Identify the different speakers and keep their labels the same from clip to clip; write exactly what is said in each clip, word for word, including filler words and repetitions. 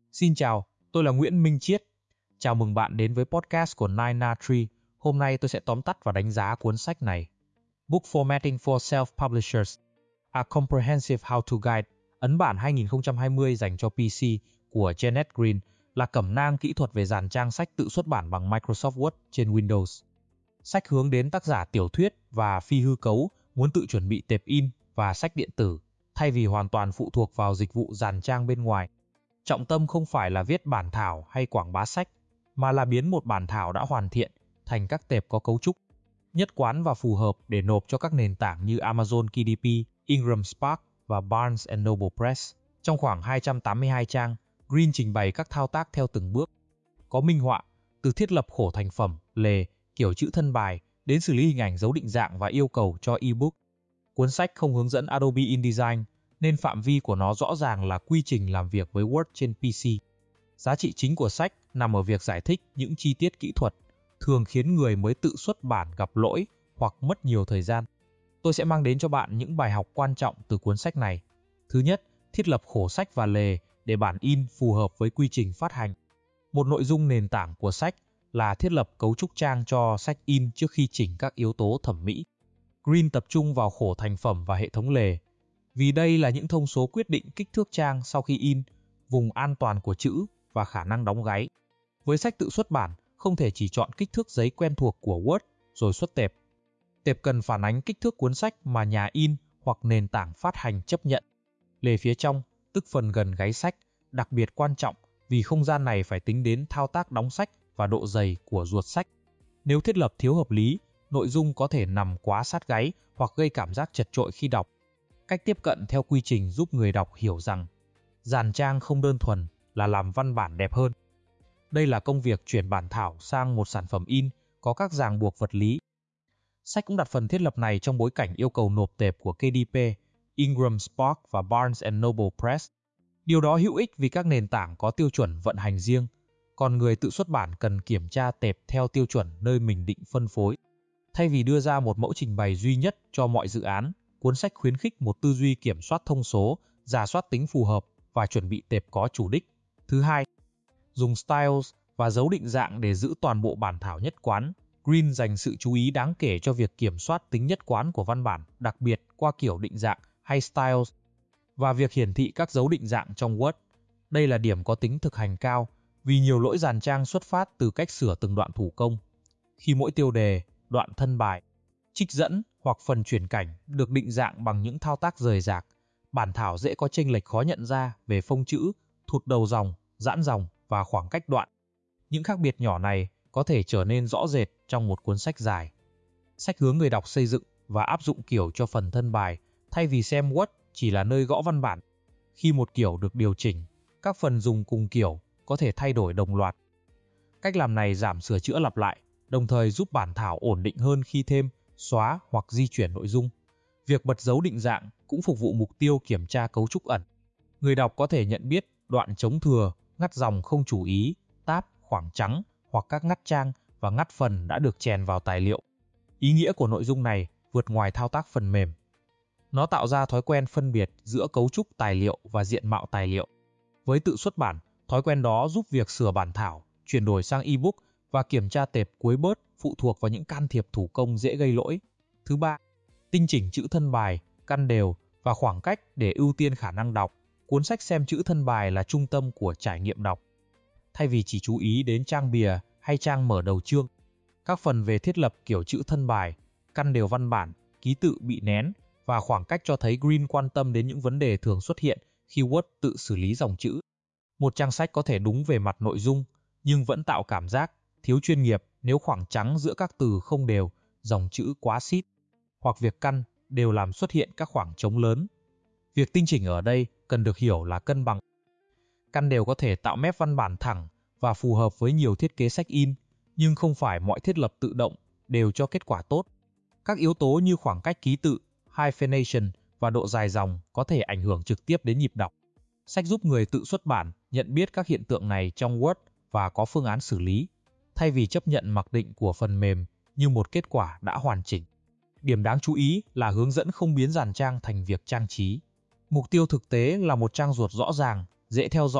Speaker 1: Xin chào, tôi là Nguyễn Minh Chiết. Chào mừng bạn đến với podcast của Nine Na Tree. Hôm nay tôi sẽ tóm tắt và đánh giá cuốn sách này. Book Formatting for Self-Publishers, A Comprehensive How-to Guide, ấn bản hai nghìn không trăm hai mươi dành cho pê xê của Janet Green, là cẩm nang kỹ thuật về dàn trang sách tự xuất bản bằng Microsoft Word trên Windows. Sách hướng đến tác giả tiểu thuyết và phi hư cấu muốn tự chuẩn bị tệp in và sách điện tử, thay vì hoàn toàn phụ thuộc vào dịch vụ dàn trang bên ngoài. Trọng tâm không phải là viết bản thảo hay quảng bá sách, mà là biến một bản thảo đã hoàn thiện thành các tệp có cấu trúc nhất quán và phù hợp để nộp cho các nền tảng như Amazon ca đê pê, Ingram Spark và Barnes and Noble Press. Trong khoảng hai trăm tám mươi hai trang, Green trình bày các thao tác theo từng bước. Có minh họa, từ thiết lập khổ thành phẩm, lề, kiểu chữ thân bài, đến xử lý hình ảnh dấu định dạng và yêu cầu cho ebook. Cuốn sách không hướng dẫn Adobe InDesign, nên phạm vi của nó rõ ràng là quy trình làm việc với Word trên pê xê. Giá trị chính của sách nằm ở việc giải thích những chi tiết kỹ thuật, thường khiến người mới tự xuất bản gặp lỗi hoặc mất nhiều thời gian. Tôi sẽ mang đến cho bạn những bài học quan trọng từ cuốn sách này. Thứ nhất, thiết lập khổ sách và lề để bản in phù hợp với quy trình phát hành. Một nội dung nền tảng của sách là thiết lập cấu trúc trang cho sách in trước khi chỉnh các yếu tố thẩm mỹ. Green tập trung vào khổ thành phẩm và hệ thống lề, vì đây là những thông số quyết định kích thước trang sau khi in, vùng an toàn của chữ và khả năng đóng gáy. Với sách tự xuất bản, không thể chỉ chọn kích thước giấy quen thuộc của Word rồi xuất tệp. Tệp cần phản ánh kích thước cuốn sách mà nhà in hoặc nền tảng phát hành chấp nhận. Lề phía trong, tức phần gần gáy sách, đặc biệt quan trọng vì không gian này phải tính đến thao tác đóng sách và độ dày của ruột sách. Nếu thiết lập thiếu hợp lý, nội dung có thể nằm quá sát gáy hoặc gây cảm giác chật chội khi đọc. Cách tiếp cận theo quy trình giúp người đọc hiểu rằng dàn trang không đơn thuần là làm văn bản đẹp hơn. Đây là công việc chuyển bản thảo sang một sản phẩm in có các ràng buộc vật lý. Sách cũng đặt phần thiết lập này trong bối cảnh yêu cầu nộp tệp của ca đê pê, Ingram Spark và Barnes and Noble Press. Điều đó hữu ích vì các nền tảng có tiêu chuẩn vận hành riêng, còn người tự xuất bản cần kiểm tra tệp theo tiêu chuẩn nơi mình định phân phối. Thay vì đưa ra một mẫu trình bày duy nhất cho mọi dự án, cuốn sách khuyến khích một tư duy kiểm soát thông số, rà soát tính phù hợp và chuẩn bị tệp có chủ đích. Thứ hai, dùng styles và dấu định dạng để giữ toàn bộ bản thảo nhất quán. Green dành sự chú ý đáng kể cho việc kiểm soát tính nhất quán của văn bản, đặc biệt qua kiểu định dạng hay styles, và việc hiển thị các dấu định dạng trong Word. Đây là điểm có tính thực hành cao, vì nhiều lỗi dàn trang xuất phát từ cách sửa từng đoạn thủ công. Khi mỗi tiêu đề, đoạn thân bài, trích dẫn hoặc phần chuyển cảnh được định dạng bằng những thao tác rời rạc, bản thảo dễ có chênh lệch khó nhận ra về phông chữ, thụt đầu dòng, giãn dòng và khoảng cách đoạn. Những khác biệt nhỏ này có thể trở nên rõ rệt trong một cuốn sách dài. Sách hướng người đọc xây dựng và áp dụng kiểu cho phần thân bài, thay vì xem Word chỉ là nơi gõ văn bản. Khi một kiểu được điều chỉnh, các phần dùng cùng kiểu có thể thay đổi đồng loạt. Cách làm này giảm sửa chữa lặp lại, đồng thời giúp bản thảo ổn định hơn khi thêm, xóa hoặc di chuyển nội dung. Việc bật dấu định dạng cũng phục vụ mục tiêu kiểm tra cấu trúc ẩn. Người đọc có thể nhận biết đoạn trống thừa, ngắt dòng không chú ý, tab, khoảng trắng hoặc các ngắt trang và ngắt phần đã được chèn vào tài liệu. Ý nghĩa của nội dung này vượt ngoài thao tác phần mềm. Nó tạo ra thói quen phân biệt giữa cấu trúc tài liệu và diện mạo tài liệu. Với tự xuất bản, thói quen đó giúp việc sửa bản thảo, chuyển đổi sang ebook và kiểm tra tệp cuối bớt phụ thuộc vào những can thiệp thủ công dễ gây lỗi. Thứ ba, tinh chỉnh chữ thân bài, căn đều và khoảng cách để ưu tiên khả năng đọc. Cuốn sách xem chữ thân bài là trung tâm của trải nghiệm đọc. Thay vì chỉ chú ý đến trang bìa hay trang mở đầu chương, các phần về thiết lập kiểu chữ thân bài, căn đều văn bản, ký tự bị nén và khoảng cách cho thấy Green quan tâm đến những vấn đề thường xuất hiện khi Word tự xử lý dòng chữ. Một trang sách có thể đúng về mặt nội dung, nhưng vẫn tạo cảm giác thiếu chuyên nghiệp nếu khoảng trắng giữa các từ không đều, dòng chữ quá xít, hoặc việc căn đều làm xuất hiện các khoảng trống lớn. Việc tinh chỉnh ở đây cần được hiểu là cân bằng. Căn đều có thể tạo mép văn bản thẳng và phù hợp với nhiều thiết kế sách in, nhưng không phải mọi thiết lập tự động đều cho kết quả tốt. Các yếu tố như khoảng cách ký tự, hyphenation và độ dài dòng có thể ảnh hưởng trực tiếp đến nhịp đọc. Sách giúp người tự xuất bản nhận biết các hiện tượng này trong Word và có phương án xử lý, thay vì chấp nhận mặc định của phần mềm như một kết quả đã hoàn chỉnh. Điểm đáng chú ý là hướng dẫn không biến dàn trang thành việc trang trí. Mục tiêu thực tế là một trang ruột rõ ràng, dễ theo dõi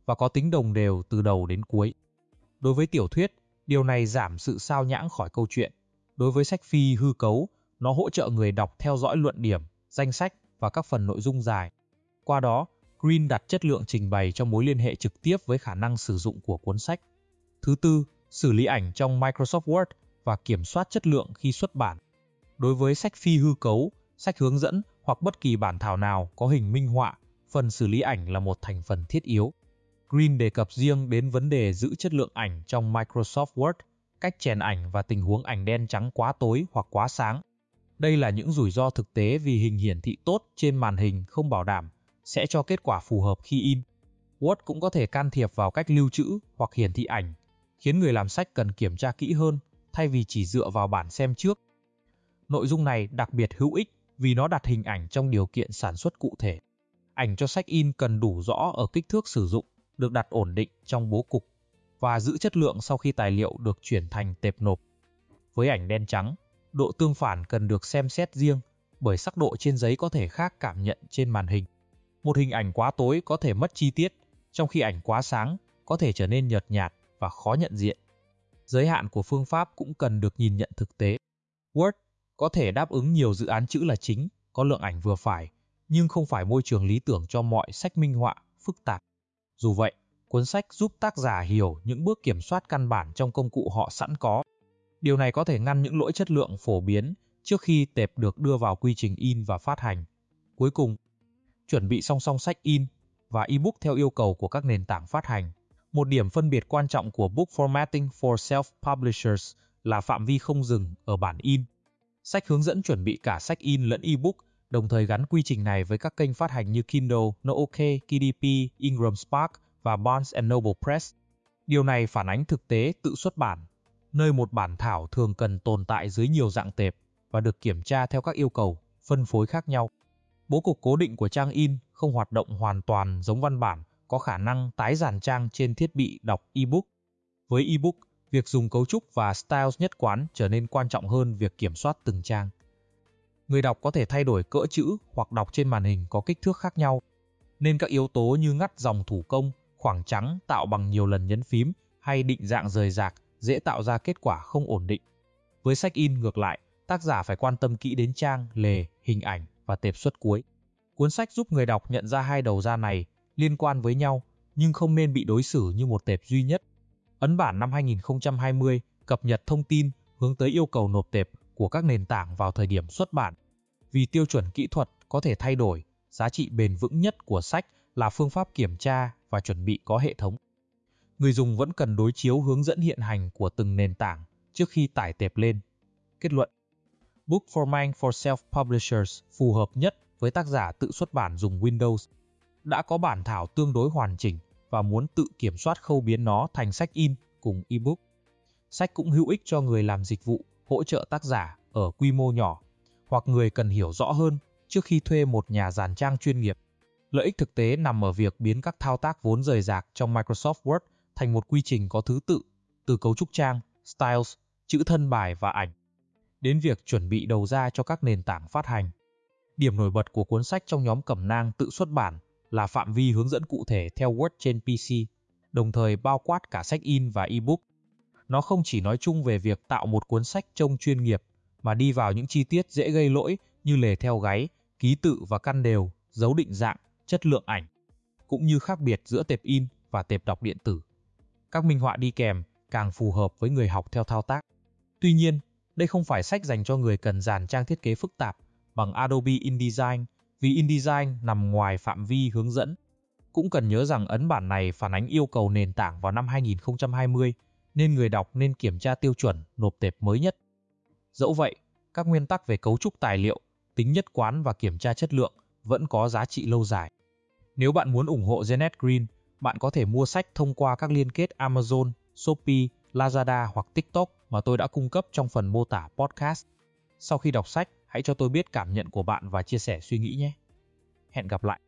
Speaker 1: và có tính đồng đều từ đầu đến cuối. Đối với tiểu thuyết, điều này giảm sự sao nhãng khỏi câu chuyện. Đối với sách phi hư cấu, nó hỗ trợ người đọc theo dõi luận điểm, danh sách và các phần nội dung dài. Qua đó, Green đặt chất lượng trình bày cho mối liên hệ trực tiếp với khả năng sử dụng của cuốn sách. Thứ tư, xử lý ảnh trong Microsoft Word và kiểm soát chất lượng khi xuất bản. Đối với sách phi hư cấu, sách hướng dẫn hoặc bất kỳ bản thảo nào có hình minh họa, phần xử lý ảnh là một thành phần thiết yếu. Green đề cập riêng đến vấn đề giữ chất lượng ảnh trong Microsoft Word, cách chèn ảnh và tình huống ảnh đen trắng quá tối hoặc quá sáng. Đây là những rủi ro thực tế vì hình hiển thị tốt trên màn hình không bảo đảm sẽ cho kết quả phù hợp khi in. Word cũng có thể can thiệp vào cách lưu trữ hoặc hiển thị ảnh, khiến người làm sách cần kiểm tra kỹ hơn thay vì chỉ dựa vào bản xem trước. Nội dung này đặc biệt hữu ích vì nó đặt hình ảnh trong điều kiện sản xuất cụ thể. Ảnh cho sách in cần đủ rõ ở kích thước sử dụng, được đặt ổn định trong bố cục và giữ chất lượng sau khi tài liệu được chuyển thành tệp nộp. Với ảnh đen trắng, độ tương phản cần được xem xét riêng bởi sắc độ trên giấy có thể khác cảm nhận trên màn hình. Một hình ảnh quá tối có thể mất chi tiết, trong khi ảnh quá sáng có thể trở nên nhợt nhạt và khó nhận diện. Giới hạn của phương pháp cũng cần được nhìn nhận thực tế. Word có thể đáp ứng nhiều dự án chữ là chính, có lượng ảnh vừa phải, nhưng không phải môi trường lý tưởng cho mọi sách minh họa phức tạp. Dù vậy, cuốn sách giúp tác giả hiểu những bước kiểm soát căn bản trong công cụ họ sẵn có. Điều này có thể ngăn những lỗi chất lượng phổ biến trước khi tệp được đưa vào quy trình in và phát hành. Cuối cùng, chuẩn bị song song sách in và ebook theo yêu cầu của các nền tảng phát hành. Một điểm phân biệt quan trọng của Book Formatting for Self-Publishers là phạm vi không dừng ở bản in. Sách hướng dẫn chuẩn bị cả sách in lẫn ebook, đồng thời gắn quy trình này với các kênh phát hành như Kindle, Nook, K D P, Ingram Spark và Barnes and Noble Press. Điều này phản ánh thực tế tự xuất bản, nơi một bản thảo thường cần tồn tại dưới nhiều dạng tệp và được kiểm tra theo các yêu cầu, phân phối khác nhau. Bố cục cố định của trang in không hoạt động hoàn toàn giống văn bản, có khả năng tái dàn trang trên thiết bị đọc ebook. Với ebook, việc dùng cấu trúc và styles nhất quán trở nên quan trọng hơn việc kiểm soát từng trang. Người đọc có thể thay đổi cỡ chữ hoặc đọc trên màn hình có kích thước khác nhau, nên các yếu tố như ngắt dòng thủ công, khoảng trắng tạo bằng nhiều lần nhấn phím hay định dạng rời rạc dễ tạo ra kết quả không ổn định. Với sách in ngược lại, tác giả phải quan tâm kỹ đến trang, lề, hình ảnh và tệp xuất cuối. Cuốn sách giúp người đọc nhận ra hai đầu ra này liên quan với nhau nhưng không nên bị đối xử như một tệp duy nhất. Ấn bản năm hai nghìn không trăm hai mươi cập nhật thông tin hướng tới yêu cầu nộp tệp của các nền tảng vào thời điểm xuất bản. Vì tiêu chuẩn kỹ thuật có thể thay đổi, giá trị bền vững nhất của sách là phương pháp kiểm tra và chuẩn bị có hệ thống. Người dùng vẫn cần đối chiếu hướng dẫn hiện hành của từng nền tảng trước khi tải tệp lên. Kết luận: Book Formatting for Self-Publishers phù hợp nhất với tác giả tự xuất bản dùng Windows, đã có bản thảo tương đối hoàn chỉnh và muốn tự kiểm soát khâu biến nó thành sách in cùng ebook. Sách cũng hữu ích cho người làm dịch vụ, hỗ trợ tác giả ở quy mô nhỏ, hoặc người cần hiểu rõ hơn trước khi thuê một nhà dàn trang chuyên nghiệp. Lợi ích thực tế nằm ở việc biến các thao tác vốn rời rạc trong Microsoft Word thành một quy trình có thứ tự, từ cấu trúc trang, styles, chữ thân bài và ảnh, đến việc chuẩn bị đầu ra cho các nền tảng phát hành. Điểm nổi bật của cuốn sách trong nhóm cẩm nang tự xuất bản là phạm vi hướng dẫn cụ thể theo Word trên pê xê, đồng thời bao quát cả sách in và ebook. Nó không chỉ nói chung về việc tạo một cuốn sách trông chuyên nghiệp, mà đi vào những chi tiết dễ gây lỗi như lề theo gáy, ký tự và căn đều, dấu định dạng, chất lượng ảnh, cũng như khác biệt giữa tệp in và tệp đọc điện tử. Các minh họa đi kèm càng phù hợp với người học theo thao tác. Tuy nhiên, đây không phải sách dành cho người cần dàn trang thiết kế phức tạp bằng Adobe InDesign, vì InDesign nằm ngoài phạm vi hướng dẫn. Cũng cần nhớ rằng ấn bản này phản ánh yêu cầu nền tảng vào năm hai nghìn không trăm hai mươi, nên người đọc nên kiểm tra tiêu chuẩn nộp tệp mới nhất. Dẫu vậy, các nguyên tắc về cấu trúc tài liệu, tính nhất quán và kiểm tra chất lượng vẫn có giá trị lâu dài. Nếu bạn muốn ủng hộ Janet Green, bạn có thể mua sách thông qua các liên kết Amazon, Shopee, Lazada hoặc TikTok mà tôi đã cung cấp trong phần mô tả podcast. Sau khi đọc sách, hãy cho tôi biết cảm nhận của bạn và chia sẻ suy nghĩ nhé. Hẹn gặp lại!